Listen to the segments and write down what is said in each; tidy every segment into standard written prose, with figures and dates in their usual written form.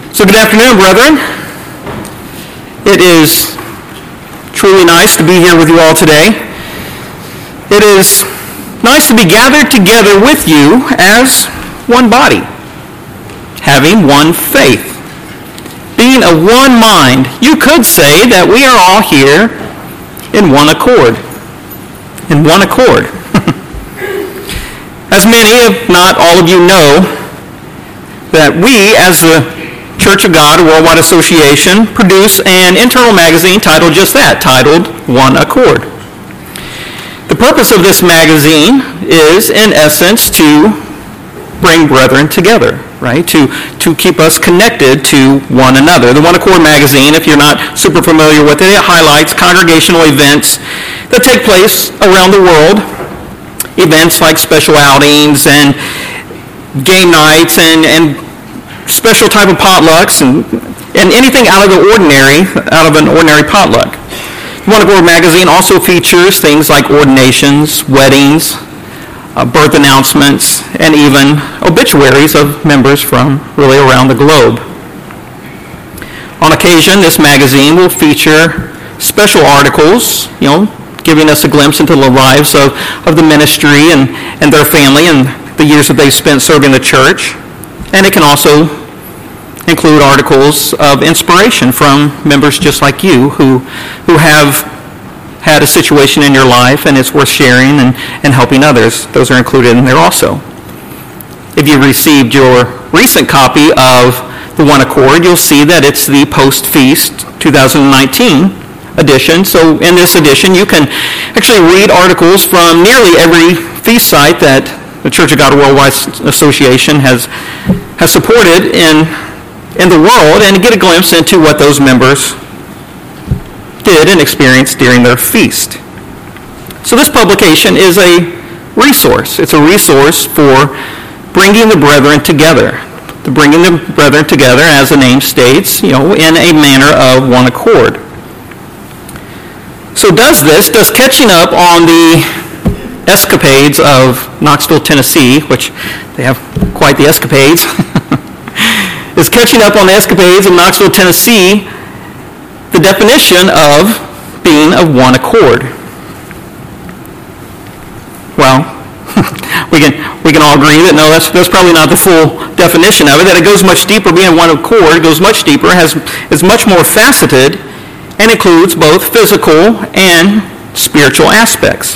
So good afternoon, brethren. It is truly nice to be here with you all today. It is nice to be gathered together with you as one body, having one faith, being of one mind. You could say that we are all here in one accord. In one accord. As many, if not all of you know, that we, as the Church of God Worldwide Association, produce an internal magazine titled just that, titled One Accord. The purpose of this magazine is, in essence, to bring brethren together, right? To keep us connected to one another. The One Accord magazine, if you're not super familiar with it, it highlights congregational events that take place around the world. Events like special outings and game nights and special type of potlucks and anything out of an ordinary potluck. One Accord magazine also features things like ordinations, weddings, birth announcements, and even obituaries of members from really around the globe. On occasion, this magazine will feature special articles, giving us a glimpse into the lives of the ministry and their family and the years that they've spent serving the church. And it can also include articles of inspiration from members just like you who have had a situation in your life and it's worth sharing and helping others. Those are included in there also. If you received your recent copy of the One Accord, you'll see that it's the post-feast 2019 edition. So in this edition, you can actually read articles from nearly every feast site that the Church of God Worldwide Association has supported in the world and get a glimpse into what those members did and experienced during their feast. So this publication is a resource. It's a resource for bringing the brethren together. Bringing the brethren together, as the name states, in a manner of one accord. So does catching up on the escapades of Knoxville, Tennessee, which they have quite the escapades, is catching up on the escapades of Knoxville, Tennessee, the definition of being of one accord? Well, we can all agree that no, that's probably not the full definition of it, that it goes much deeper. Being one accord goes much deeper, is much more faceted, and includes both physical and spiritual aspects.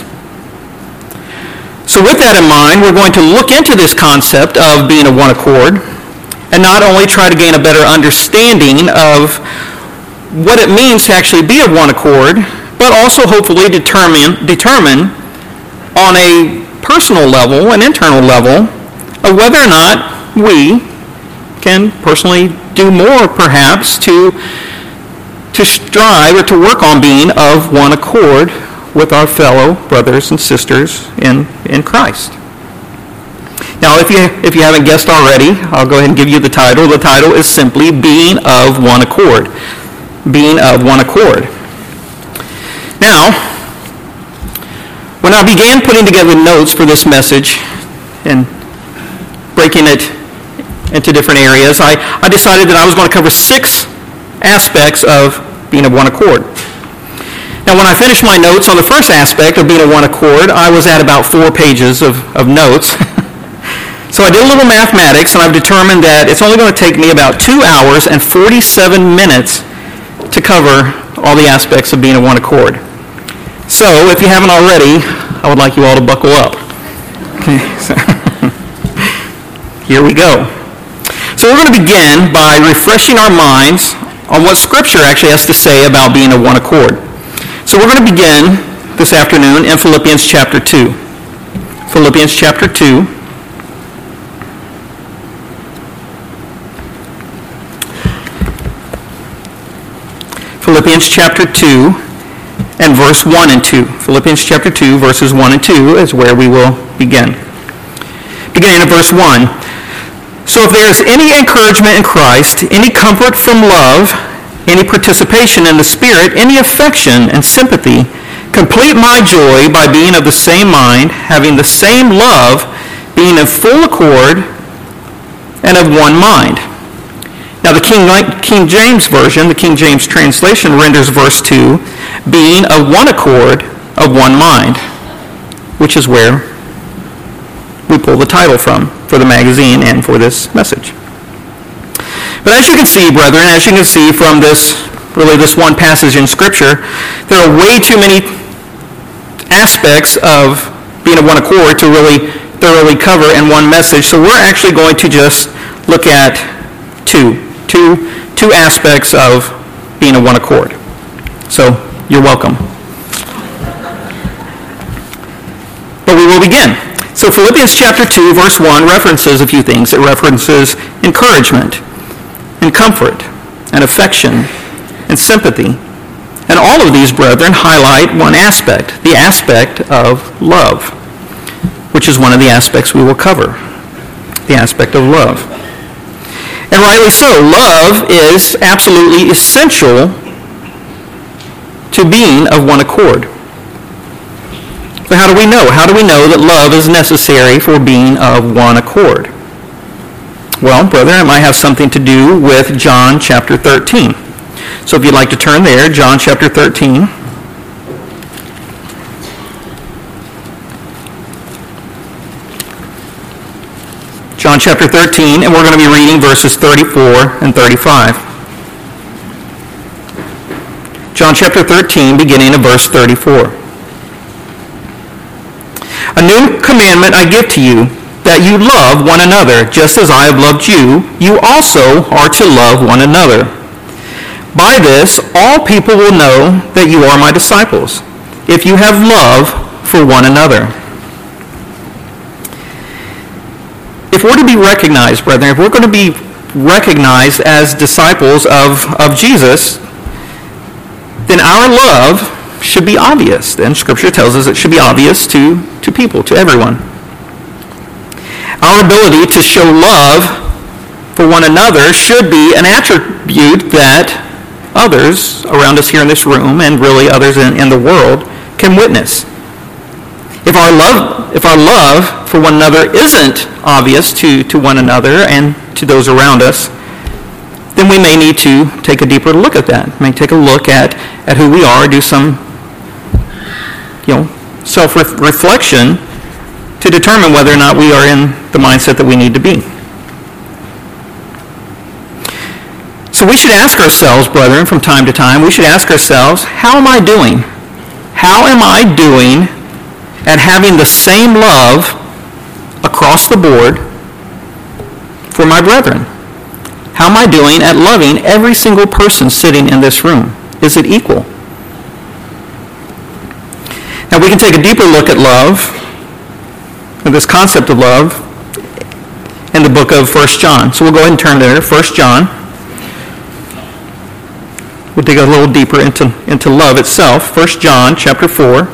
So with that in mind, we're going to look into this concept of being of one accord, and not only try to gain a better understanding of what it means to actually be of one accord, but also hopefully determine on a personal level, an internal level, of whether or not we can personally do more perhaps to strive or to work on being of one accord with our fellow brothers and sisters in Christ. Now, if you haven't guessed already, I'll go ahead and give you the title. The title is simply Being of One Accord. Being of one accord. Now, when I began putting together notes for this message and breaking it into different areas, I decided that I was going to cover 6 aspects of being of one accord. Now, when I finished my notes on the first aspect of being of one accord, I was at about 4 pages of notes. So I did a little mathematics, and I've determined that it's only going to take me about 2 hours and 47 minutes to cover all the aspects of being of one accord. So, if you haven't already, I would like you all to buckle up. Okay, so here we go. So we're going to begin by refreshing our minds on what Scripture actually has to say about being of one accord. So we're going to begin this afternoon in Philippians chapter 2. Philippians chapter 2. Philippians chapter 2 and verse 1 and 2. Philippians chapter 2, verses 1 and 2 is where we will begin. Beginning at verse 1. So if there is any encouragement in Christ, any comfort from love, any participation in the Spirit, any affection and sympathy, complete my joy by being of the same mind, having the same love, being in full accord and of one mind. Now The King James Version, the King James translation, renders verse 2, being of one accord, of one mind, which is where we pull the title from for the magazine and for this message. But as you can see, brethren, as you can see from this one passage in Scripture, there are way too many aspects of being of one accord to really thoroughly cover in one message. So we're actually going to just look at two aspects of being of one accord. So you're welcome. But we will begin. So Philippians chapter 2, verse 1 references a few things. It references encouragement and comfort and affection and sympathy. And all of these, brethren, highlight one aspect, the aspect of love, which is one of the aspects we will cover, the aspect of love. And rightly so, love is absolutely essential to being of one accord. So how do we know? How do we know that love is necessary for being of one accord? Well, brethren, it might have something to do with John chapter 13. So if you'd like to turn there, John chapter 13. John chapter 13, and we're going to be reading verses 34 and 35. John chapter 13, beginning of verse 34. A new commandment I give to you, that you love one another, just as I have loved you, you also are to love one another. By this, all people will know that you are my disciples, if you have love for one another. If we're to be recognized, brethren, if we're going to be recognized as disciples of Jesus, then our love should be obvious. And Scripture tells us it should be obvious to people, to everyone. Our ability to show love for one another should be an attribute that others around us here in this room and really others in the world can witness. If our love for one another isn't obvious to one another and to those around us, then we may need to take a deeper look at that. We may take a look at who we are, do some self-reflection to determine whether or not we are in the mindset that we need to be. So we should ask ourselves, brethren, from time to time, we should ask ourselves, how am I doing? How am I doing at having the same love across the board for my brethren? How am I doing at loving every single person sitting in this room? Is it equal? Now we can take a deeper look at love, and this concept of love, in the book of 1 John. So we'll go ahead and turn there, 1 John. We'll dig a little deeper into love itself. 1 John chapter 4.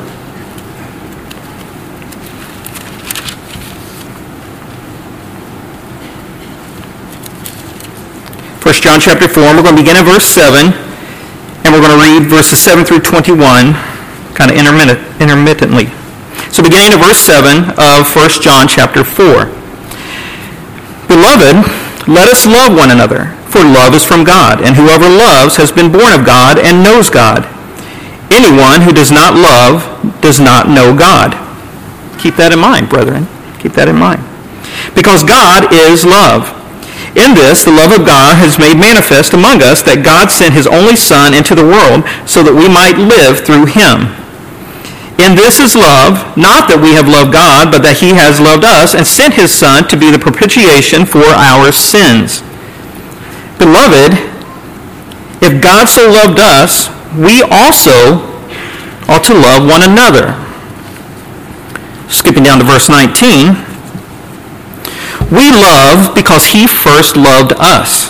1 John chapter 4, and we're going to begin at verse 7, and we're going to read verses 7 through 21, kind of intermittently. So beginning at verse 7 of 1 John chapter 4. Beloved, let us love one another, for love is from God, and whoever loves has been born of God and knows God. Anyone who does not love does not know God. Keep that in mind, brethren. Keep that in mind. Because God is love. In this, the love of God has made manifest among us that God sent his only Son into the world so that we might live through him. In this is love, not that we have loved God, but that he has loved us and sent his Son to be the propitiation for our sins. Beloved, if God so loved us, we also ought to love one another. Skipping down to verse 19. We love because he first loved us.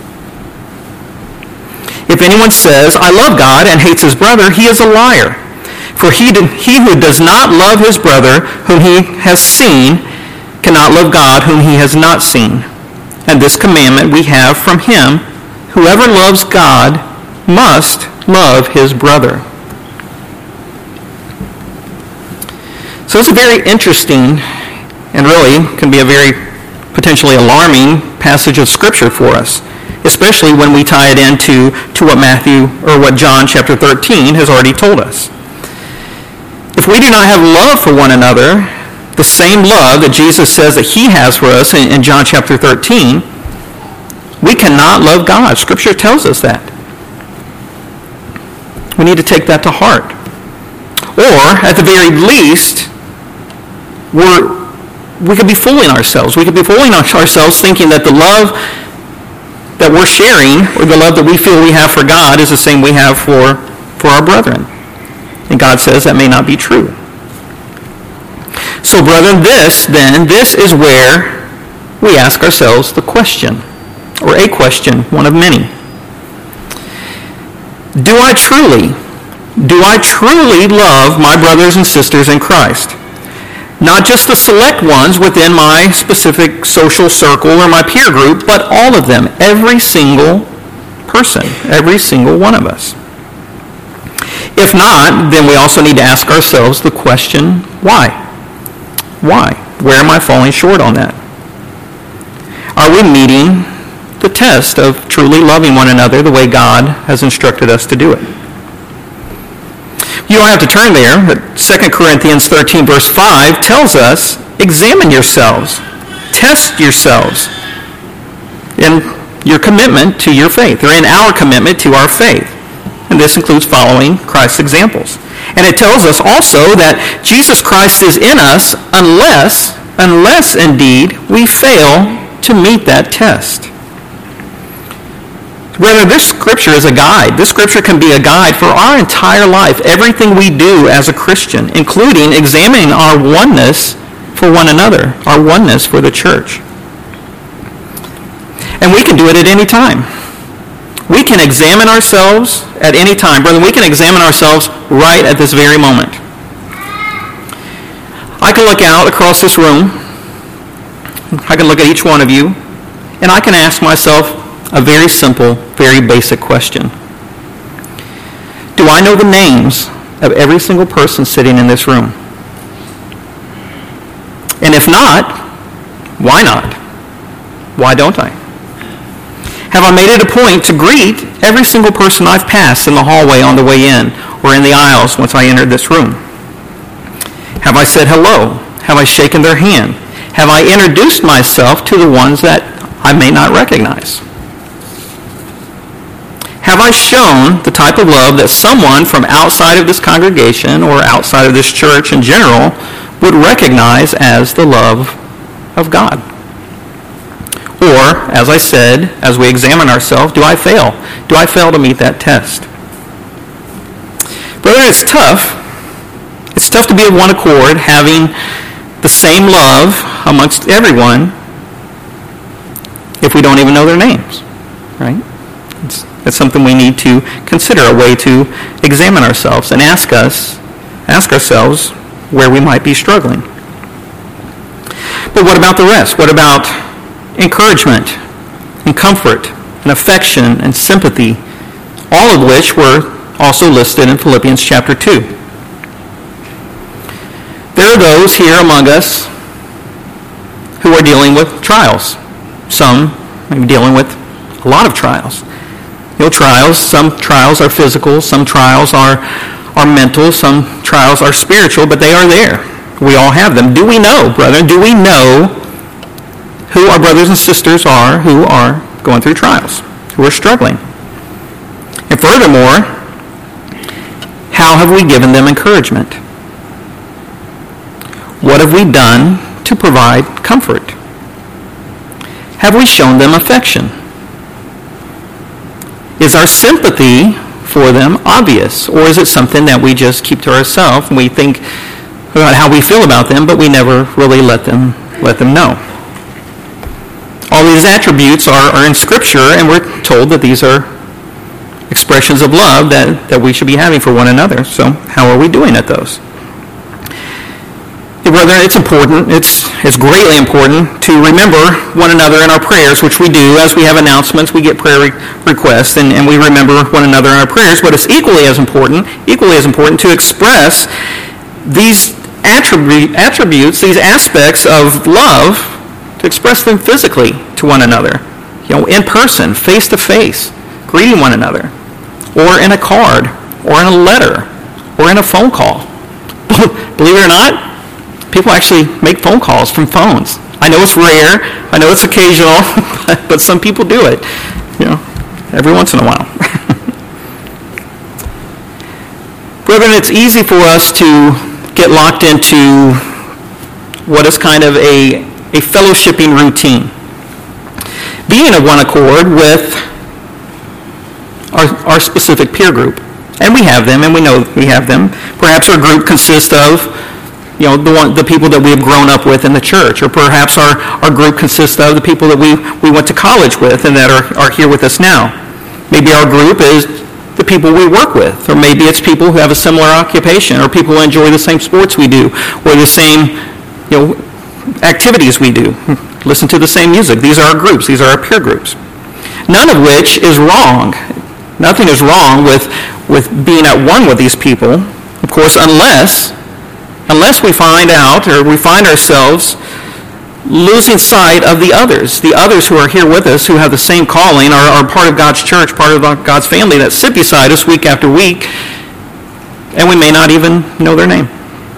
If anyone says, I love God, and hates his brother, he is a liar. For he who does not love his brother whom he has seen cannot love God whom he has not seen. And this commandment we have from him, whoever loves God must love his brother. So it's a very interesting, and really can be a very potentially alarming passage of Scripture for us, especially when we tie it into what what John chapter 13 has already told us. If we do not have love for one another, the same love that Jesus says that he has for us in John chapter 13, we cannot love God. Scripture tells us that. We need to take that to heart. Or, at the very least, we could be fooling ourselves. We could be fooling ourselves thinking that the love that we're sharing, or the love that we feel we have for God, is the same we have for our brethren. And God says that may not be true. So, brethren, this is where we ask ourselves the question, or a question, one of many. Do I truly love my brothers and sisters in Christ? Not just the select ones within my specific social circle or my peer group, but all of them, every single person, every single one of us. If not, then we also need to ask ourselves the question, why? Why? Where am I falling short on that? Are we meeting the test of truly loving one another the way God has instructed us to do it? You don't have to turn there, but 2 Corinthians 13 verse 5 tells us, examine yourselves, test yourselves in your commitment to your faith, or in our commitment to our faith. And this includes following Christ's examples. And it tells us also that Jesus Christ is in us unless indeed we fail to meet that test. Rather, this scripture is a guide. This scripture can be a guide for our entire life, everything we do as a Christian, including examining our oneness for one another, our oneness for the church. And we can do it at any time. We can examine ourselves at any time. Brother, we can examine ourselves right at this very moment. I can look out across this room. I can look at each one of you, and I can ask myself a very simple, very basic question. Do I know the names of every single person sitting in this room? And if not, why not? Why don't I? Have I made it a point to greet every single person I've passed in the hallway on the way in, or in the aisles once I entered this room? Have I said hello? Have I shaken their hand? Have I introduced myself to the ones that I may not recognize? Have I shown the type of love that someone from outside of this congregation or outside of this church in general would recognize as the love of God? Or, as I said, as we examine ourselves, do I fail? Do I fail to meet that test? Brother, it's tough. It's tough to be of one accord, having the same love amongst everyone if we don't even know their names, right? That's something we need to consider, a way to examine ourselves and ask ourselves where we might be struggling. But what about the rest? What about encouragement and comfort and affection and sympathy, all of which were also listed in Philippians chapter 2. There are those here among us who are dealing with trials. Some may be dealing with a lot of trials. Trials. Some trials are physical, some trials are mental, some trials are spiritual, but they are there. We all have them. Do we know, brethren, do we know who our brothers and sisters are who are going through trials, who are struggling? And furthermore, how have we given them encouragement? What have we done to provide comfort? Have we shown them affection? Is our sympathy for them obvious, or is it something that we just keep to ourselves and we think about how we feel about them, but we never really let them know? All these attributes are in Scripture, and we're told that these are expressions of love that we should be having for one another. So how are we doing at those? Brethren, it's important, it's greatly important to remember one another in our prayers, which we do. As we have announcements, we get prayer requests, and we remember one another in our prayers. But it's equally as important to express these attributes, these aspects of love to express them physically to one another, in person, face to face, greeting one another, or in a card, or in a letter, or in a phone call. Believe it or not, people actually make phone calls from phones. I know it's rare, I know it's occasional, but some people do it, every once in a while. Brethren, it's easy for us to get locked into what is kind of a fellowshipping routine. Being of one accord with our specific peer group. And we have them, and we know we have them. Perhaps our group consists of, the people that we have grown up with in the church. Or perhaps our group consists of the people that we went to college with and that are here with us now. Maybe our group is the people we work with. Or maybe it's people who have a similar occupation, or people who enjoy the same sports we do, or the same activities we do. Listen to the same music. These are our groups. These are our peer groups. None of which is wrong. Nothing is wrong with being at one with these people, of course, unless we find out or we find ourselves losing sight of the others who are here with us, who have the same calling, are part of God's church, part of God's family, that sit beside us week after week, and we may not even know their name.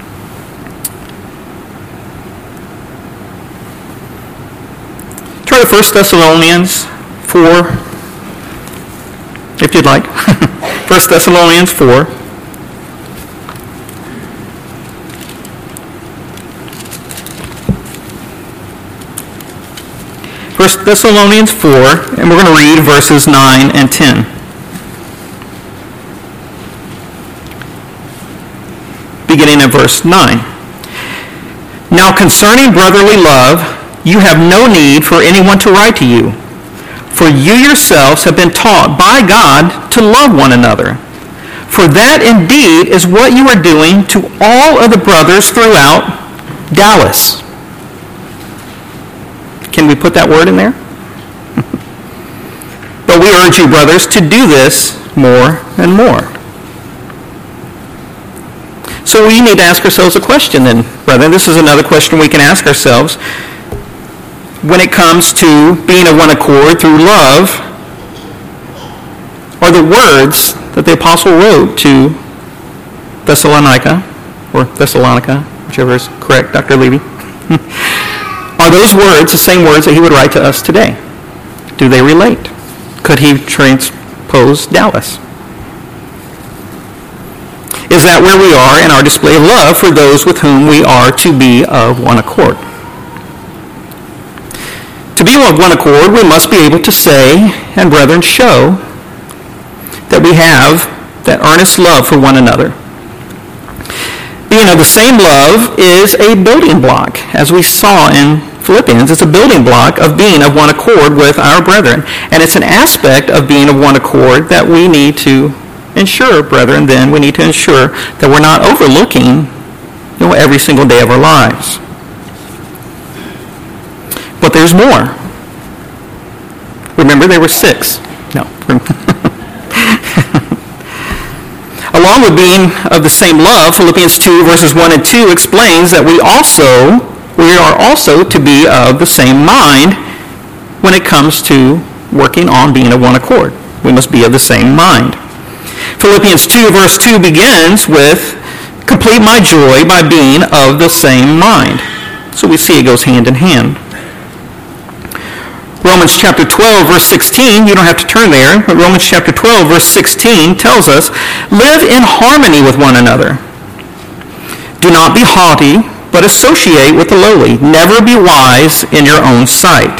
Turn to 1 Thessalonians 4, if you'd like. 1 Thessalonians 4. First Thessalonians 4, and we're going to read verses 9 and 10. Beginning at verse 9. Now concerning brotherly love, you have no need for anyone to write to you, for you yourselves have been taught by God to love one another. For that indeed is what you are doing to all of the brothers throughout Dallas. Can we put that word in there? But we urge you, brothers, to do this more and more. So we need to ask ourselves a question then, brethren. This is another question we can ask ourselves. When it comes to being of one accord through love, are the words that the apostle wrote to Thessalonica, whichever is correct, Dr. Levy, are those words the same words that he would write to us today? Do they relate? Could he transpose Dallas? Is that where we are in our display of love for those with whom we are to be of one accord? To be of one accord, we must be able to say, and brethren, show that we have that earnest love for one another. Being of the same love is a building block, as we saw in Philippians. It's a building block of being of one accord with our brethren. And it's an aspect of being of one accord that we need to ensure, brethren, then we need to ensure that we're not overlooking every single day of our lives. But there's more. Remember, there were 6. No. Along with being of the same love, Philippians 2 verses 1 and 2 explains that we are also to be of the same mind when it comes to working on being of one accord. We must be of the same mind. Philippians 2 verse 2 begins with, complete my joy by being of the same mind. So we see it goes hand in hand. Romans chapter 12, verse 16, you don't have to turn there, but Romans chapter 12, verse 16 tells us, live in harmony with one another. Do not be haughty, but associate with the lowly. Never be wise in your own sight.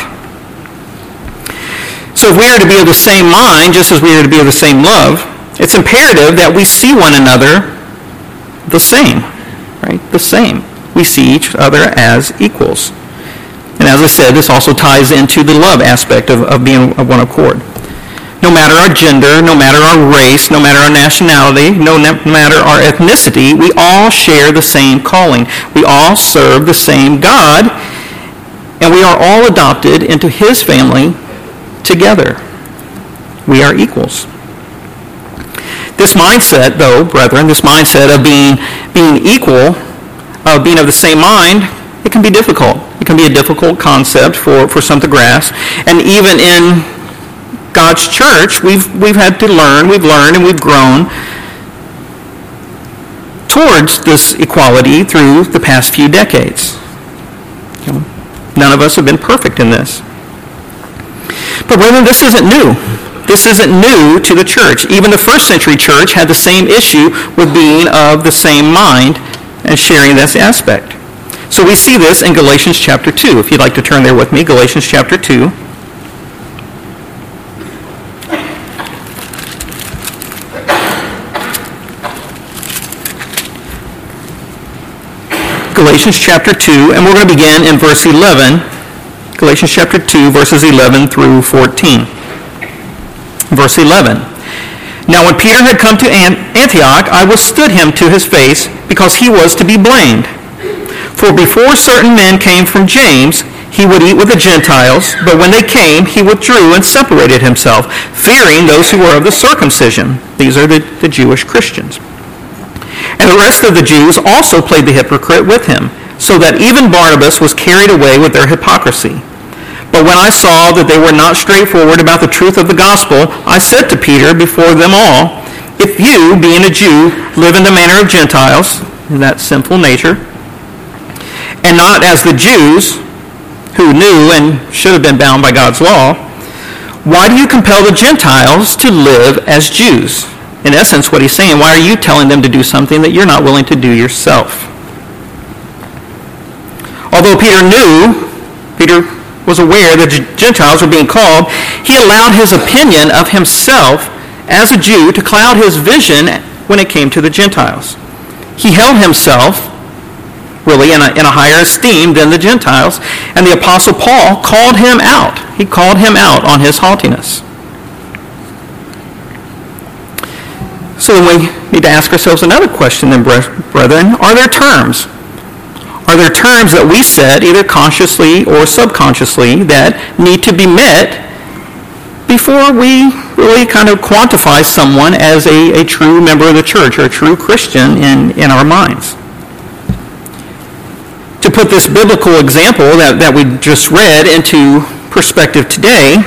So if we are to be of the same mind, just as we are to be of the same love, it's imperative that we see one another the same, right? The same. We see each other as equals. And as I said, this also ties into the love aspect of being of one accord. No matter our gender, no matter our race, no matter our nationality, no matter our ethnicity, we all share the same calling. We all serve the same God, and we are all adopted into his family together. We are equals. This mindset, though, brethren, this mindset of being equal, of being of the same mind, it can be difficult. It can be a difficult concept for some to grasp. And even in God's church, we've had to learn, we've learned, and we've grown towards this equality through the past few decades. None of us have been perfect in this. But brethren, this isn't new. This isn't new to the church. Even the first century church had the same issue with being of the same mind and sharing this aspect. So we see this in Galatians chapter 2. If you'd like to turn there with me, Galatians chapter 2. Galatians chapter 2, and we're going to begin in verse 11. Galatians chapter 2, verses 11 through 14. Verse 11. Now when Peter had come to Antioch, I withstood him to his face, because he was to be blamed. For before certain men came from James, he would eat with the Gentiles, but when they came, he withdrew and separated himself, fearing those who were of the circumcision. These are the Jewish Christians. And the rest of the Jews also played the hypocrite with him, so that even Barnabas was carried away with their hypocrisy. But when I saw that they were not straightforward about the truth of the gospel, I said to Peter before them all, if you, being a Jew, live in the manner of Gentiles, in that sinful nature, and not as the Jews, who knew and should have been bound by God's law, why do you compel the Gentiles to live as Jews? In essence, what he's saying, why are you telling them to do something that you're not willing to do yourself? Although Peter was aware that Gentiles were being called, he allowed his opinion of himself as a Jew to cloud his vision when it came to the Gentiles. He held himself really in a higher esteem than the Gentiles, and the Apostle Paul called him out. He called him out on his haughtiness. So we need to ask ourselves another question then, brethren. Are there terms? Are there terms that we set, either consciously or subconsciously, that need to be met before we really kind of quantify someone as a true member of the church or a true Christian in our minds? To put this biblical example that we just read into perspective today,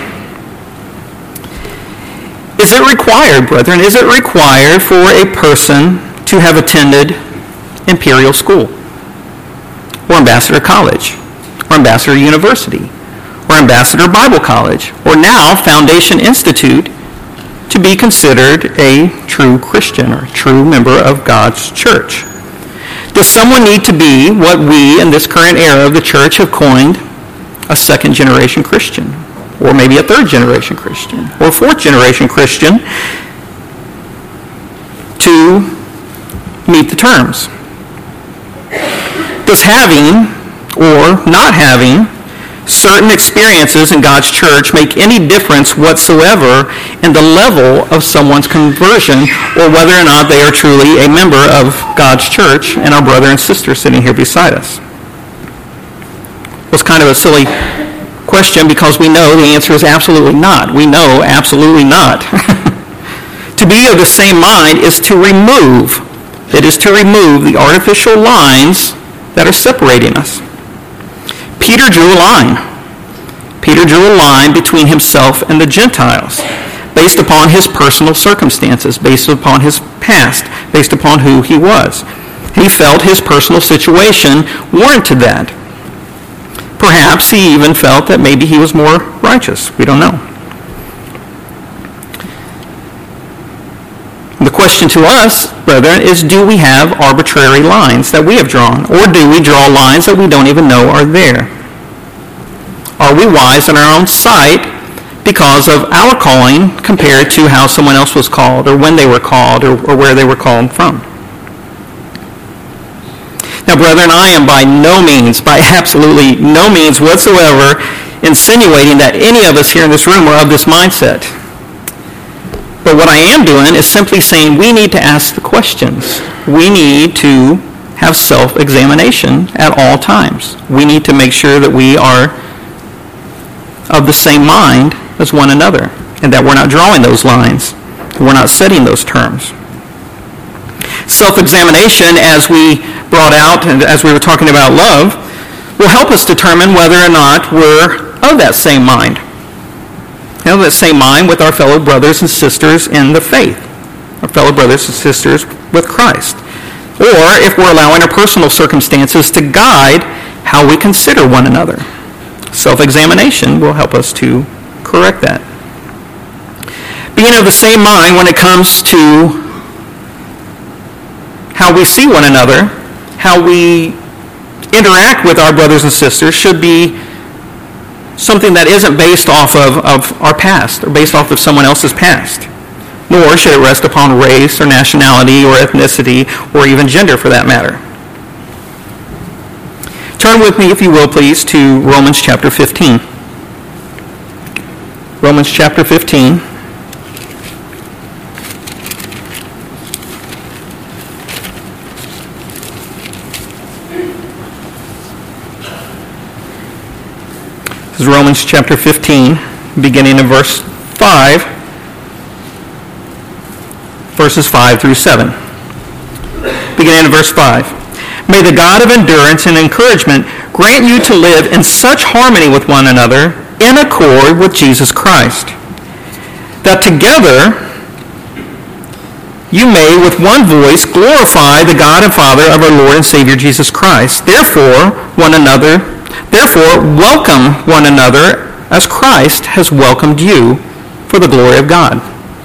is it required, brethren, is it required for a person to have attended Imperial School, or Ambassador College, or Ambassador University, or Ambassador Bible College, or now Foundation Institute to be considered a true Christian or true member of God's church? Does someone need to be what we in this current era of the church have coined a second-generation Christian? Or maybe a third-generation Christian, or fourth-generation Christian, to meet the terms? Does having or not having certain experiences in God's church make any difference whatsoever in the level of someone's conversion, or whether or not they are truly a member of God's church and our brother and sister sitting here beside us? It was kind of a silly question, because we know the answer is absolutely not. We know absolutely not. To be of the same mind is to remove. It is to remove the artificial lines that are separating us. Peter drew a line. Peter drew a line between himself and the Gentiles based upon his personal circumstances, based upon his past, based upon who he was. He felt his personal situation warranted that. Perhaps he even felt that maybe he was more righteous. We don't know. The question to us, brethren, is, do we have arbitrary lines that we have drawn? Or do we draw lines that we don't even know are there? Are we wise in our own sight because of our calling compared to how someone else was called, or when they were called, or where they were called from? Now, brethren, I am by absolutely no means whatsoever insinuating that any of us here in this room are of this mindset. But what I am doing is simply saying we need to ask the questions. We need to have self-examination at all times. We need to make sure that we are of the same mind as one another, and that we're not drawing those lines. We're not setting those terms. Self-examination, as we brought out and as we were talking about love, will help us determine whether or not we're of that same mind. That same mind with our fellow brothers and sisters in the faith, our fellow brothers and sisters with Christ. Or if we're allowing our personal circumstances to guide how we consider one another. Self-examination will help us to correct that. Being of the same mind when it comes to how we see one another, how we interact with our brothers and sisters should be something that isn't based off of our past or based off of someone else's past. Nor should it rest upon race or nationality or ethnicity or even gender for that matter. Turn with me, if you will, please, to Romans chapter 15. Romans chapter 15. This is Romans chapter 15, beginning in verse 5, verses 5 through 7. Beginning in verse 5. May the God of endurance and encouragement grant you to live in such harmony with one another in accord with Jesus Christ, that together you may with one voice glorify the God and Father of our Lord and Savior Jesus Christ. Therefore, welcome one another as Christ has welcomed you for the glory of God.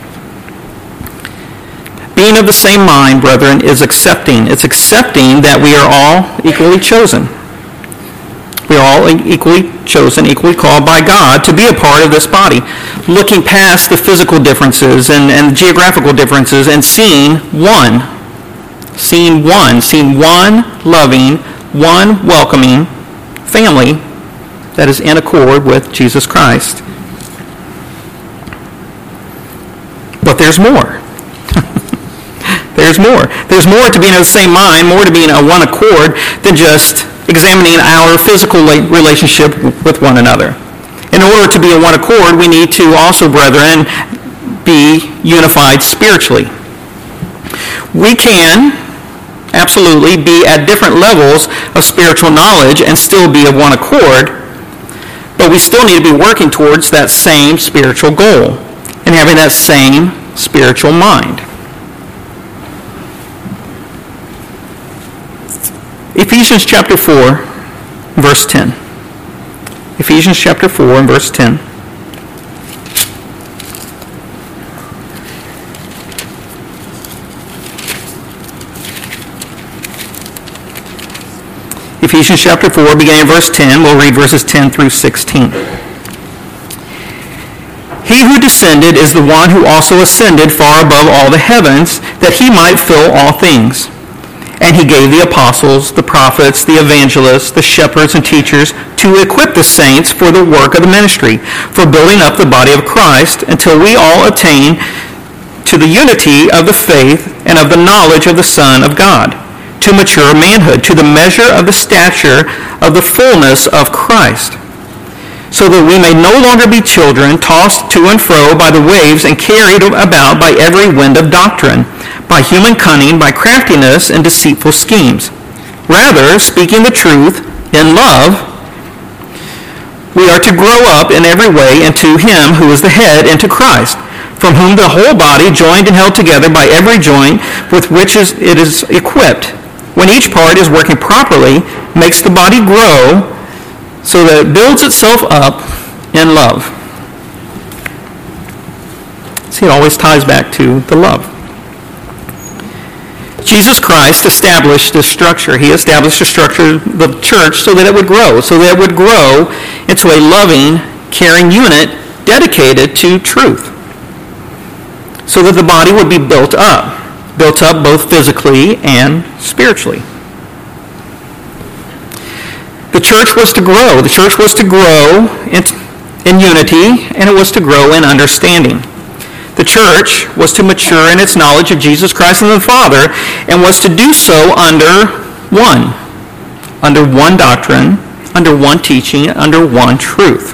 Being of the same mind, brethren, is accepting. It's accepting that we are all equally chosen. We are all equally chosen, equally called by God to be a part of this body, looking past the physical differences and geographical differences and seeing one loving, one welcoming family that is in accord with Jesus Christ. But there's more. There's more. There's more to being of the same mind, more to being of one accord than just examining our physical relationship with one another. In order to be of one accord, we need to also, brethren, be unified spiritually. We can absolutely be at different levels of spiritual knowledge and still be of one accord, but we still need to be working towards that same spiritual goal and having that same spiritual mind. Ephesians chapter 4, verse 10. Ephesians chapter 4 and verse 10. Ephesians chapter 4, beginning in verse 10, we'll read verses 10 through 16. He who descended is the one who also ascended far above all the heavens, that he might fill all things. And he gave the apostles, the prophets, the evangelists, the shepherds, and teachers to equip the saints for the work of the ministry, for building up the body of Christ, until we all attain to the unity of the faith and of the knowledge of the Son of God, to mature manhood, to the measure of the stature of the fullness of Christ, so that we may no longer be children, tossed to and fro by the waves and carried about by every wind of doctrine, by human cunning, by craftiness and deceitful schemes. Rather, speaking the truth in love, we are to grow up in every way into him who is the head, into Christ, from whom the whole body, joined and held together by every joint with which it is equipped, when each part is working properly, makes the body grow so that it builds itself up in love. See, it always ties back to the love. Jesus Christ established this structure. He established the structure of the church so that it would grow into a loving, caring unit dedicated to truth, so that the body would be built up both physically and spiritually. The church was to grow. The church was to grow in unity, and it was to grow in understanding. The church was to mature in its knowledge of Jesus Christ and the Father, and was to do so under one doctrine, under one teaching, under one truth.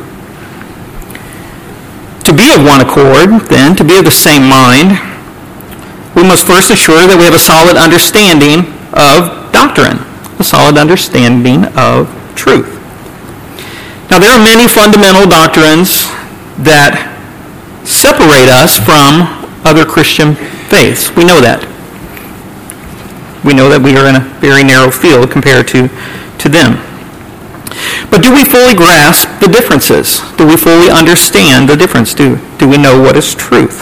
To be of one accord, then, to be of the same mind, we must first assure that we have a solid understanding of doctrine, a solid understanding of truth. Now, there are many fundamental doctrines that separate us from other Christian faiths. We know that. We know that we are in a very narrow field compared to them. But do we fully grasp the differences? Do we fully understand the difference? Do we know what is truth?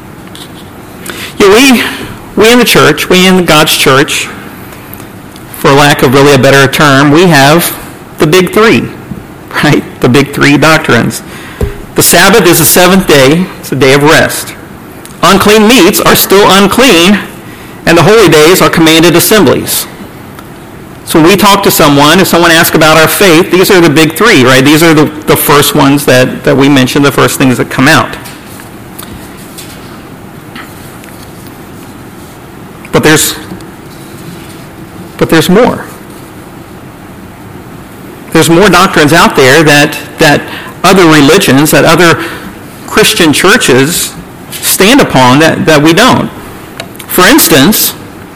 We in the church, we in God's church, for lack of really a better term, we have the big three, right? The big three doctrines. The Sabbath is the seventh day. It's a day of rest. Unclean meats are still unclean, and the holy days are commanded assemblies. So when we talk to someone, if someone asks about our faith, these are the big three, right? These are the first ones that we mention, the first things that come out. But there's more. There's more doctrines out there that other religions, that other Christian churches stand upon that we don't. For instance,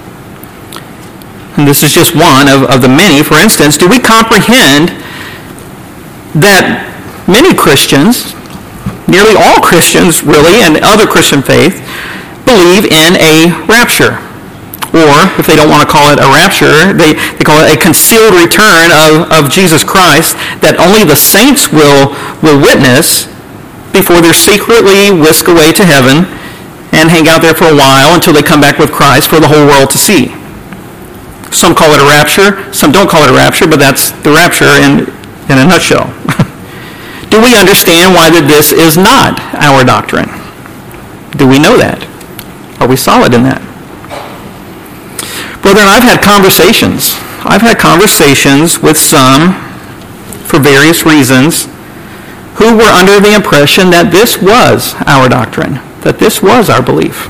and this is just one of the many, for instance, do we comprehend that many Christians, nearly all Christians really, and other Christian faith, believe in a rapture? Or, if they don't want to call it a rapture, they call it a concealed return of Jesus Christ that only the saints will witness before they're secretly whisked away to heaven and hang out there for a while until they come back with Christ for the whole world to see. Some call it a rapture, some don't call it a rapture, but that's the rapture in a nutshell. Do we understand why this is not our doctrine? Do we know that? Are we solid in that? Brethren, I've had conversations with some, for various reasons, who were under the impression that this was our doctrine, that this was our belief.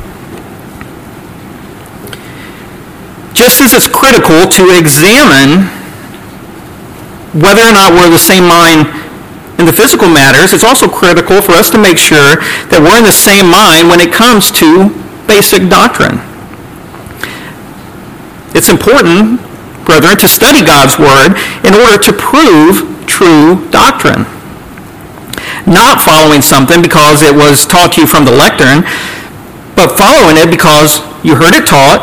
Just as it's critical to examine whether or not we're of the same mind in the physical matters, it's also critical for us to make sure that we're in the same mind when it comes to basic doctrine. It's important, brethren, to study God's Word in order to prove true doctrine. Not following something because it was taught to you from the lectern, but following it because you heard it taught,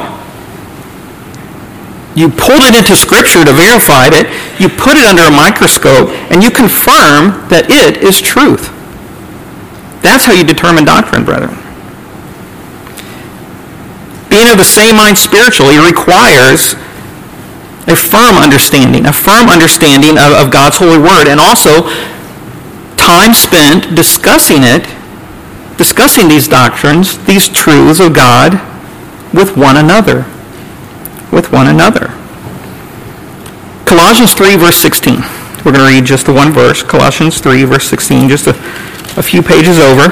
you pulled it into Scripture to verify it, you put it under a microscope, and you confirm that it is truth. That's how you determine doctrine, brethren. Being of the same mind spiritually requires a firm understanding of God's holy word, and also time spent discussing these doctrines, these truths of God with one another. Colossians 3, verse 16. We're going to read just the one verse. Colossians 3, verse 16, just a few pages over.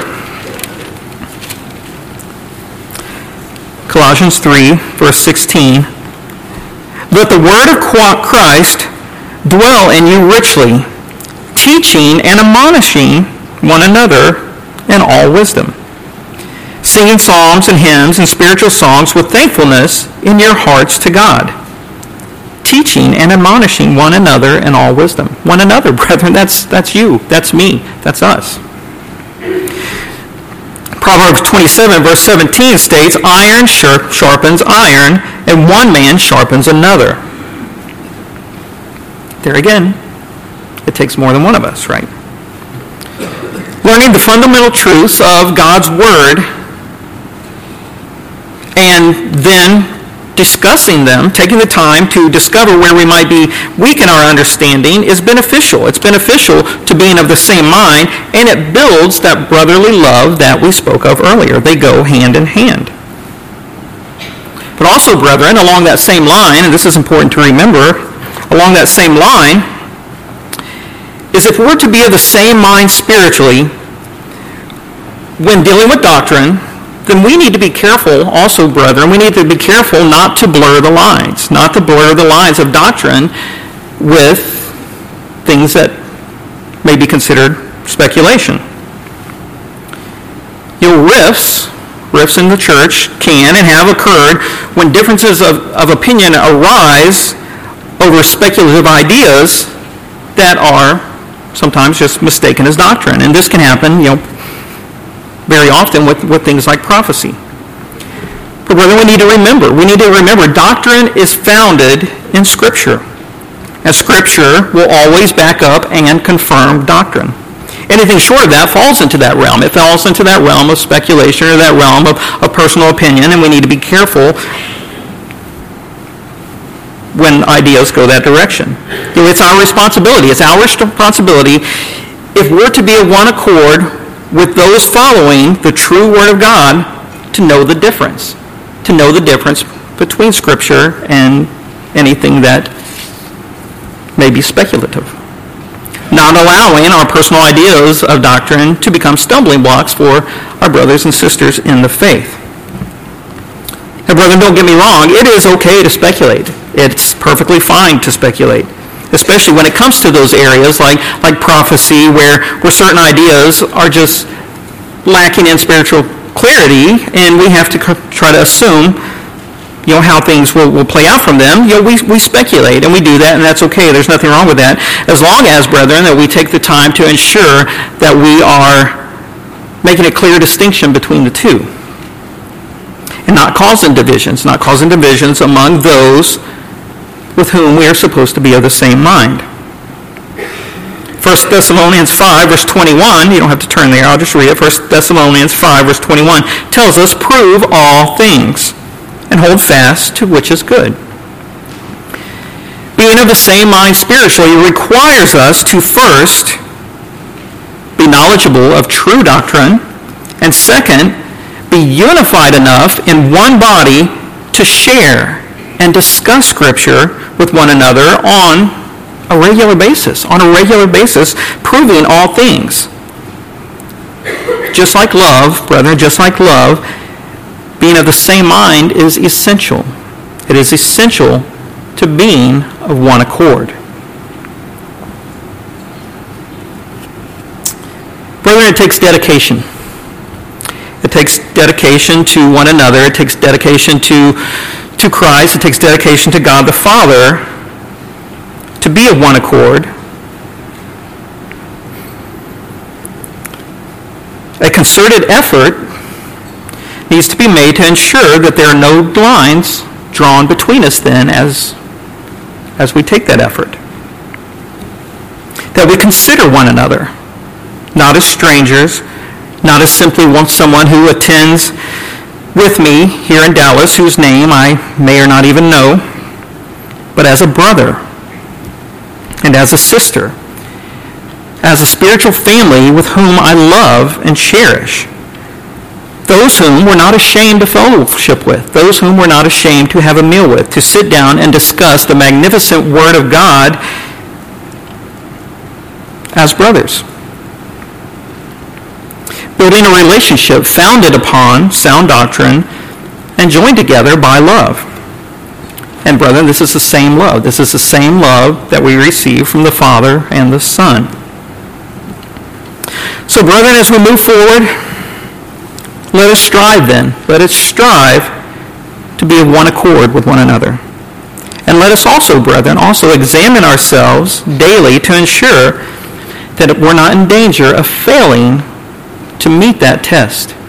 Colossians 3, verse 16. Let the word of Christ dwell in you richly, teaching and admonishing one another in all wisdom, singing psalms and hymns and spiritual songs with thankfulness in your hearts to God, teaching and admonishing one another in all wisdom. One another, brethren, that's you, that's me, that's us. Proverbs 27, verse 17 states, iron sharpens iron, and one man sharpens another. There again, it takes more than one of us, right? Learning the fundamental truths of God's Word and then discussing them, taking the time to discover where we might be weak in our understanding is beneficial. It's beneficial to being of the same mind, and it builds that brotherly love that we spoke of earlier. They go hand in hand. But also, brethren, along that same line, and this is important to remember, along that same line, is if we're to be of the same mind spiritually when dealing with doctrine, then we need to be careful also, brethren, we need to be careful not to blur the lines of doctrine with things that may be considered speculation. Rifts in the church can and have occurred when differences of opinion arise over speculative ideas that are sometimes just mistaken as doctrine. And this can happen, very often with things like prophecy. But brother, we need to remember doctrine is founded in Scripture. And Scripture will always back up and confirm doctrine. Anything short of that falls into that realm. It falls into that realm of speculation or that realm of personal opinion, and we need to be careful when ideas go that direction. It's our responsibility. It's our responsibility, if we're to be of one accord with those following the true Word of God, to know the difference. To know the difference between Scripture and anything that may be speculative. Not allowing our personal ideas of doctrine to become stumbling blocks for our brothers and sisters in the faith. And brethren, don't get me wrong, it is okay to speculate. It's perfectly fine to speculate, especially when it comes to those areas like prophecy, where certain ideas are just lacking in spiritual clarity, and we have to try to assume how things will play out from them. We speculate, and we do that, and that's okay. There's nothing wrong with that, as long as, brethren, that we take the time to ensure that we are making a clear distinction between the two, and not causing divisions among those with whom we are supposed to be of the same mind. 1 Thessalonians 5, verse 21, you don't have to turn there, I'll just read it. 1 Thessalonians 5, verse 21 tells us, prove all things, and hold fast to which is good. Being of the same mind spiritually requires us to first be knowledgeable of true doctrine, and second, be unified enough in one body to share and discuss Scripture with one another on a regular basis, proving all things. Just like love, brethren, being of the same mind is essential. It is essential to being of one accord. Brethren, it takes dedication. It takes dedication to one another. It takes dedication to Christ. It takes dedication to God the Father to be of one accord. A concerted effort needs to be made to ensure that there are no lines drawn between us then as we take that effort. That we consider one another, not as strangers, not as simply someone who attends with me here in Dallas, whose name I may or not even know, but as a brother and as a sister, as a spiritual family with whom I love and cherish. Those whom we're not ashamed to fellowship with, those whom we're not ashamed to have a meal with, to sit down and discuss the magnificent Word of God as brothers. Building a relationship founded upon sound doctrine and joined together by love. And brethren, this is the same love. This is the same love that we receive from the Father and the Son. So brethren, as we move forward, let us strive then. Let us strive to be of one accord with one another. And let us also, brethren, examine ourselves daily to ensure that we're not in danger of failing to meet that test.